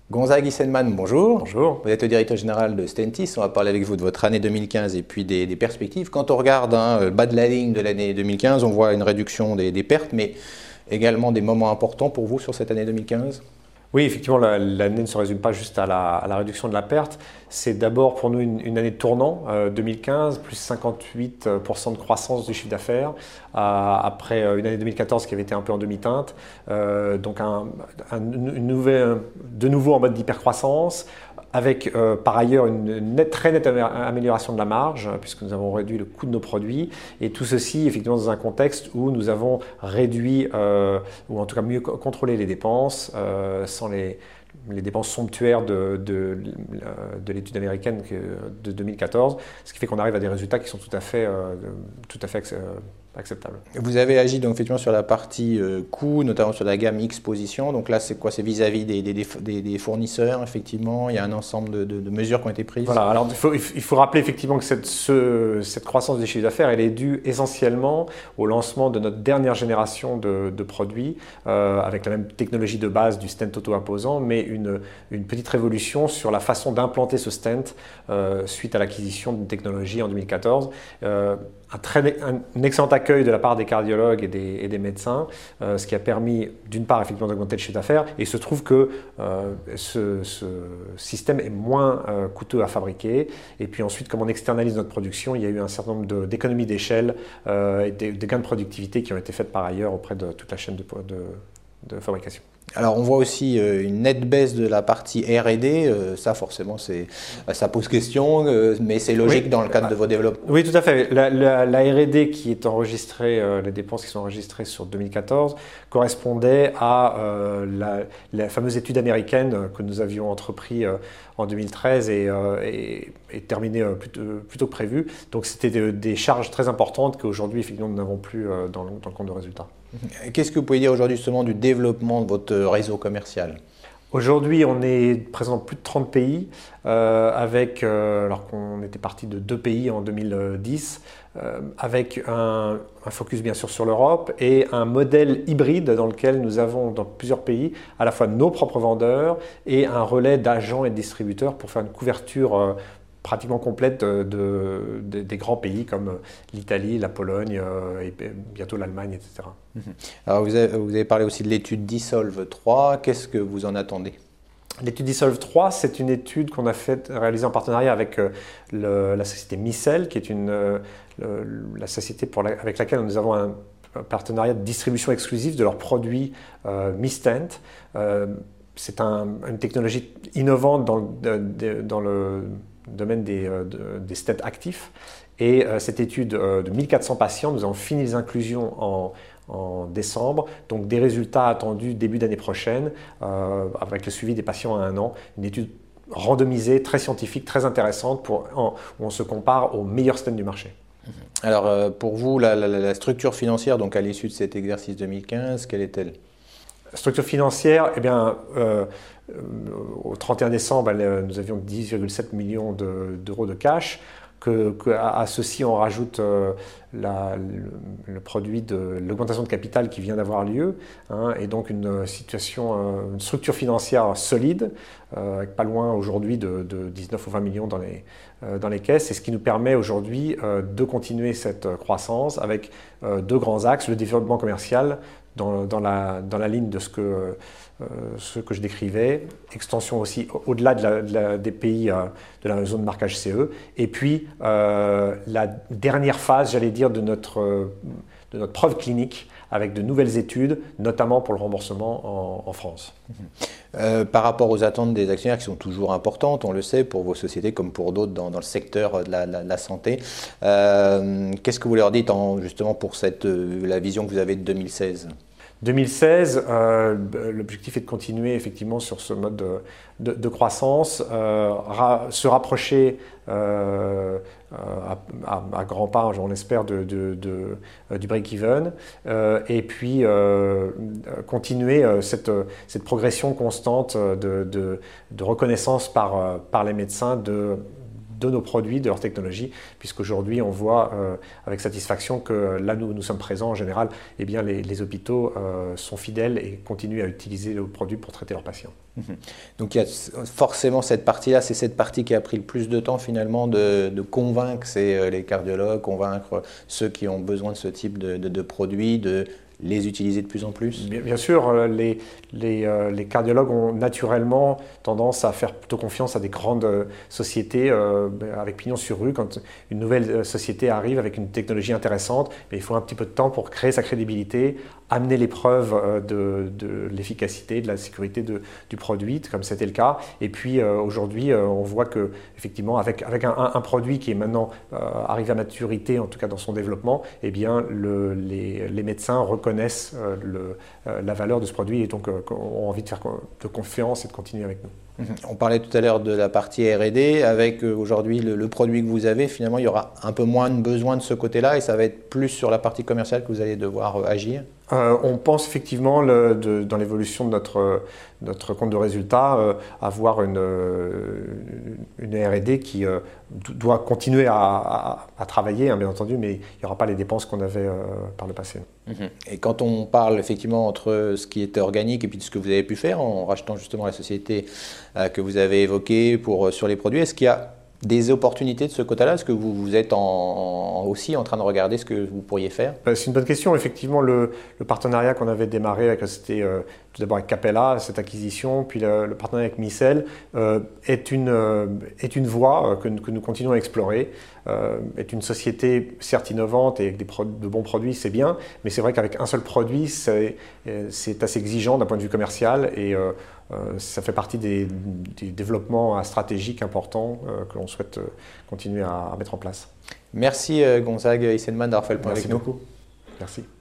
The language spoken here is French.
Gonzague Issenman, bonjour. Bonjour. Vous êtes le directeur général de Stentis. On va parler avec vous de votre année 2015 et puis des perspectives. Quand on regarde le bas de la ligne de l'année 2015, on voit une réduction des pertes, mais également des moments importants pour vous sur cette année 2015. Oui, effectivement, l'année ne se résume pas juste à la réduction de la perte. C'est d'abord pour nous une année de tournant, 2015, plus 58% de croissance du chiffre d'affaires, après une année 2014 qui avait été un peu en demi-teinte. Donc de nouveau en mode d'hypercroissance, avec par ailleurs une très nette amélioration de la marge, puisque nous avons réduit le coût de nos produits. Et tout ceci, effectivement, dans un contexte où nous avons réduit, ou en tout cas mieux contrôlé les dépenses, sans les dépenses somptuaires de l'étude américaine de 2014, ce qui fait qu'on arrive à des résultats qui sont tout à fait acceptables. Vous avez agi donc effectivement sur la partie coût, notamment sur la gamme X-Position. Donc là, c'est quoi? C'est vis-à-vis des fournisseurs, effectivement. Il y a un ensemble de mesures qui ont été prises. Voilà, alors il faut rappeler effectivement que cette croissance des chiffres d'affaires, elle est due essentiellement au lancement de notre dernière génération de produits, avec la même technologie de base du stent auto-imposant, mais une petite révolution sur la façon d'implanter ce stent suite à l'acquisition d'une technologie en 2014. Un excellent accueil de la part des cardiologues et des médecins, ce qui a permis d'une part effectivement d'augmenter le chiffre d'affaires, et il se trouve que ce système est moins coûteux à fabriquer. Et puis ensuite, comme on externalise notre production, il y a eu un certain nombre d'économies d'échelle et de gains de productivité qui ont été faites par ailleurs auprès de toute la chaîne de fabrication. Alors on voit aussi une nette baisse de la partie R&D, ça forcément ça pose question, mais c'est logique oui, dans le cadre de vos développements. Oui, tout à fait. La R&D qui est enregistrée, les dépenses qui sont enregistrées sur 2014 correspondaient à la fameuse étude américaine que nous avions entrepris en 2013 et terminée plus tôt que prévu. Donc c'était des charges très importantes qu'aujourd'hui effectivement nous n'avons plus dans le compte de résultats. Qu'est-ce que vous pouvez dire aujourd'hui justement du développement de votre réseau commercial? Aujourd'hui, on est présent dans plus de 30 pays, alors qu'on était parti de 2 pays en 2010, avec un focus bien sûr sur l'Europe et un modèle hybride dans lequel nous avons dans plusieurs pays à la fois nos propres vendeurs et un relais d'agents et de distributeurs pour faire une couverture pratiquement complète des grands pays comme l'Italie, la Pologne et bientôt l'Allemagne, etc. Alors vous avez parlé aussi de l'étude Dissolve 3. Qu'est-ce que vous en attendez? L'étude Dissolve 3, c'est une étude qu'on a réalisée en partenariat avec la société Micelle, qui est la société avec laquelle nous avons un partenariat de distribution exclusive de leurs produits Mi-Stent. C'est une technologie innovante dans le domaine des stents actifs. Et cette étude de 1400 patients, nous avons fini les inclusions en décembre, donc des résultats attendus début d'année prochaine, avec le suivi des patients à 1 an. Une étude randomisée, très scientifique, très intéressante, où on se compare aux meilleurs stents du marché. Alors pour vous, la structure financière donc à l'issue de cet exercice 2015, quelle est-elle? Structure financière, eh bien, au 31 décembre, nous avions 10,7 millions d'euros de cash. À ceci, on rajoute le produit de l'augmentation de capital qui vient d'avoir lieu, et donc une structure financière solide, avec pas loin aujourd'hui de 19 ou 20 millions dans les caisses, et ce qui nous permet aujourd'hui de continuer cette croissance avec 2 grands axes: le développement commercial dans la ligne de ce que je décrivais, extension aussi au-delà des pays de la zone marquage CE, et puis la dernière phase, j'allais dire, de notre preuve clinique avec de nouvelles études, notamment pour le remboursement en France. Par rapport aux attentes des actionnaires qui sont toujours importantes, on le sait, pour vos sociétés comme pour d'autres dans le secteur de la santé, qu'est-ce que vous leur dites justement pour la vision que vous avez de 2016 ? 2016, l'objectif est de continuer effectivement sur ce mode de croissance, se rapprocher à grands pas, on espère, du break-even, et puis continuer cette progression constante de reconnaissance par les médecins de nos produits, de leur technologie, puisqu'aujourd'hui on voit avec satisfaction que là nous sommes présents en général, eh bien les hôpitaux sont fidèles et continuent à utiliser nos produits pour traiter leurs patients. Donc il y a forcément cette partie-là, c'est cette partie qui a pris le plus de temps finalement de convaincre les cardiologues, convaincre ceux qui ont besoin de ce type de produits, de les utiliser de plus en plus. Bien sûr, les cardiologues ont naturellement tendance à faire plutôt confiance à des grandes sociétés avec pignon sur rue. Quand une nouvelle société arrive avec une technologie intéressante, il faut un petit peu de temps pour créer sa crédibilité, amener les preuves de l'efficacité, de la sécurité du produit, comme c'était le cas. Et puis aujourd'hui, on voit que effectivement, avec un produit qui est maintenant arrive à maturité, en tout cas dans son développement, eh bien les médecins reconnaissent la valeur de ce produit et donc ont envie de faire de confiance et de continuer avec nous. On parlait tout à l'heure de la partie R&D. Avec aujourd'hui le produit que vous avez, finalement, il y aura un peu moins de besoin de ce côté-là et ça va être plus sur la partie commerciale que vous allez devoir agir. On pense effectivement dans l'évolution de notre compte de résultats avoir une R&D qui doit continuer à travailler, hein, bien entendu, mais il n'y aura pas les dépenses qu'on avait par le passé. Et quand on parle effectivement entre ce qui était organique et puis ce que vous avez pu faire en rachetant justement la société que vous avez évoquée sur les produits, est-ce qu'il y a des opportunités de ce côté-là? Est-ce que vous êtes aussi en train de regarder ce que vous pourriez faire? C'est une bonne question. Effectivement, le partenariat qu'on avait démarré, c'était tout d'abord avec Capella, cette acquisition, puis le partenariat avec Micel, est une voie que nous continuons à explorer. Est une société certes innovante et avec de bons produits, c'est bien, mais c'est vrai qu'avec un seul produit, c'est assez exigeant d'un point de vue commercial et ça fait partie des développements stratégiques importants que l'on souhaite continuer à mettre en place. Merci Gonzague Eisenman d'avoir fait le point avec nous. Merci beaucoup. Merci.